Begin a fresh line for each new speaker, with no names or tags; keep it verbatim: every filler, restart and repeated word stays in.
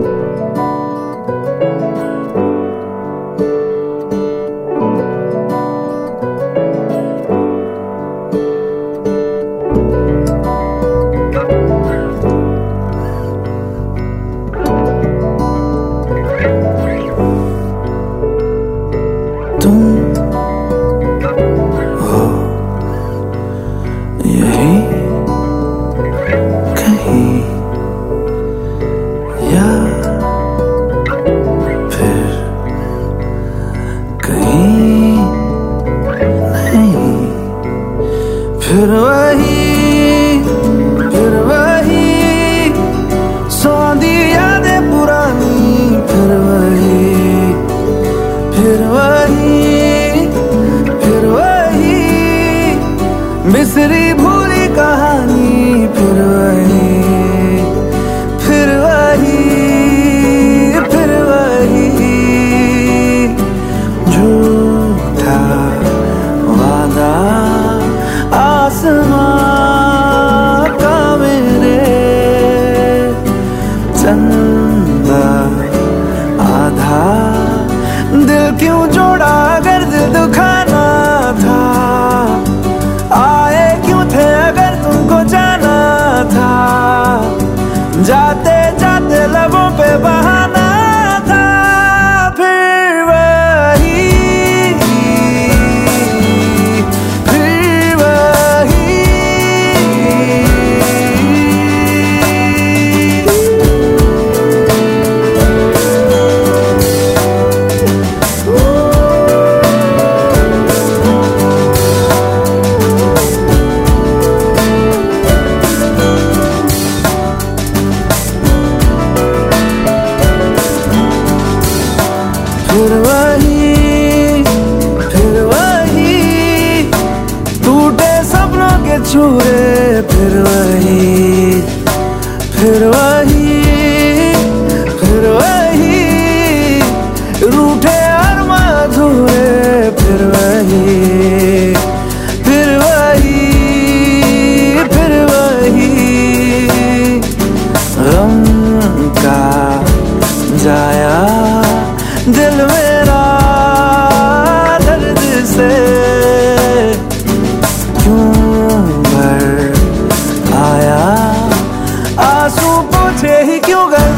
तुम हो यही कहीं या फिर कहीं नहीं, फिर वही फिर वही सौंधी यादें पुरानी, फिर वही फिर वही फिर वही बिसरी भूली कहानी, फिर वही फिर वही फिर वही झूठा वादा आसमां का मेरे, चंदा आधा दिल क्यों जोड़ा अगर दिल दुखाना था, आए क्यों थे अगर तुमको जाना था, जाते जाते लबों पे बहाना था, फिर वही फिर वही फिर वही फिर वही टूटे सपनों के छुरे, फिर वही फिर वही फिर वही रूठे अरमां अधूरे, फिर वही फिर वही फिर वही गम का जाया दिल मेरा दर्द से क्यों भर आया, आंसू पोंछे ही क्यों गए